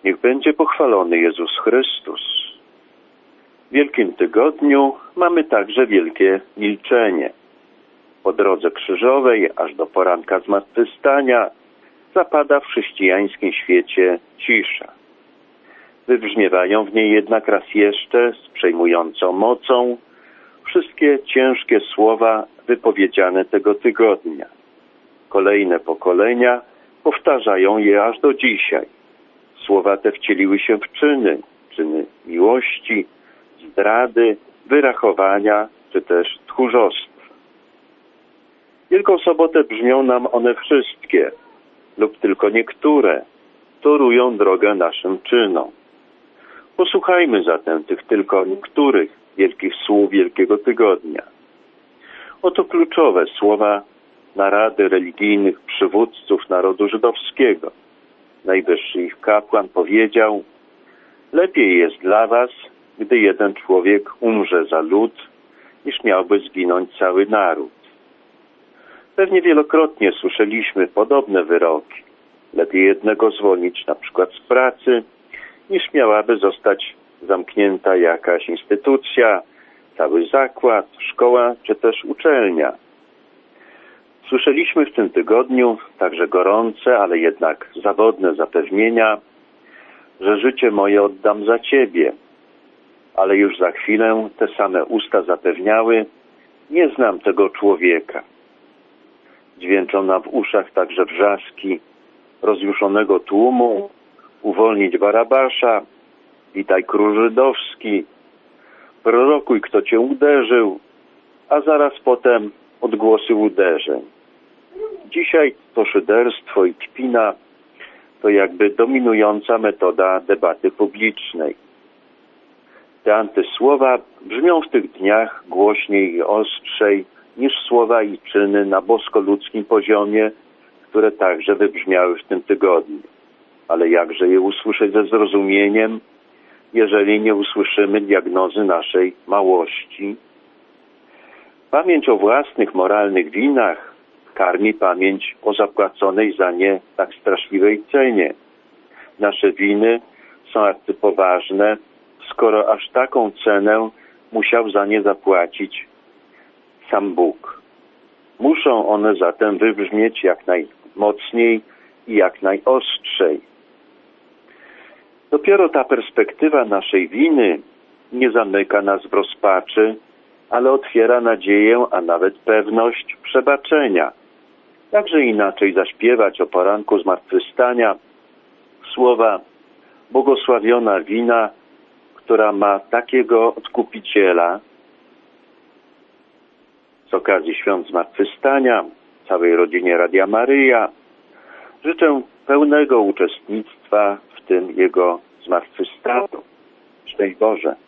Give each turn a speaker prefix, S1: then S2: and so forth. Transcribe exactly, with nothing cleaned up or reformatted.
S1: Niech będzie pochwalony Jezus Chrystus. W Wielkim Tygodniu mamy także wielkie milczenie. Po drodze krzyżowej, aż do poranka zmartwychwstania, zapada w chrześcijańskim świecie cisza. Wybrzmiewają w niej jednak raz jeszcze z przejmującą mocą wszystkie ciężkie słowa wypowiedziane tego tygodnia. Kolejne pokolenia powtarzają je aż do dzisiaj. Słowa te wcieliły się w czyny, czyny miłości, zdrady, wyrachowania, czy też tchórzostwa. Wielką Sobotę brzmią nam one wszystkie, lub tylko niektóre, torują drogę naszym czynom. Posłuchajmy zatem tych tylko niektórych wielkich słów Wielkiego Tygodnia. Oto kluczowe słowa narady religijnych przywódców narodu żydowskiego. Najwyższy ich kapłan powiedział: lepiej jest dla was, gdy jeden człowiek umrze za lud, niż miałby zginąć cały naród. Pewnie wielokrotnie słyszeliśmy podobne wyroki. Lepiej jednego zwolnić na przykład z pracy, niż miałaby zostać zamknięta jakaś instytucja, cały zakład, szkoła czy też uczelnia. Słyszeliśmy w tym tygodniu także gorące, ale jednak zawodne zapewnienia, że życie moje oddam za Ciebie. Ale już za chwilę te same usta zapewniały: nie znam tego człowieka. Dźwięczą nam w uszach także wrzaski rozjuszonego tłumu: uwolnić Barabasza, witaj król żydowski, prorokuj, kto Cię uderzył, a zaraz potem odgłosy uderzeń. Dzisiaj to szyderstwo i kpina to jakby dominująca metoda debaty publicznej. Te antysłowa brzmią w tych dniach głośniej i ostrzej niż słowa i czyny na bosko-ludzkim poziomie, które także wybrzmiały w tym tygodniu. Ale jakże je usłyszeć ze zrozumieniem, jeżeli nie usłyszymy diagnozy naszej małości? Pamięć o własnych moralnych winach karmi pamięć o zapłaconej za nie tak straszliwej cenie. Nasze winy są arcypoważne, skoro aż taką cenę musiał za nie zapłacić sam Bóg. Muszą one zatem wybrzmieć jak najmocniej i jak najostrzej. Dopiero ta perspektywa naszej winy nie zamyka nas w rozpaczy, ale otwiera nadzieję, a nawet pewność przebaczenia. Jakże inaczej zaśpiewać o poranku zmartwychwstania słowa: błogosławiona wina, która ma takiego Odkupiciela. Z okazji świąt zmartwychwstania całej rodzinie Radia Maryja życzę pełnego uczestnictwa w tym Jego zmartwychwstaniu. Szczęść Boże.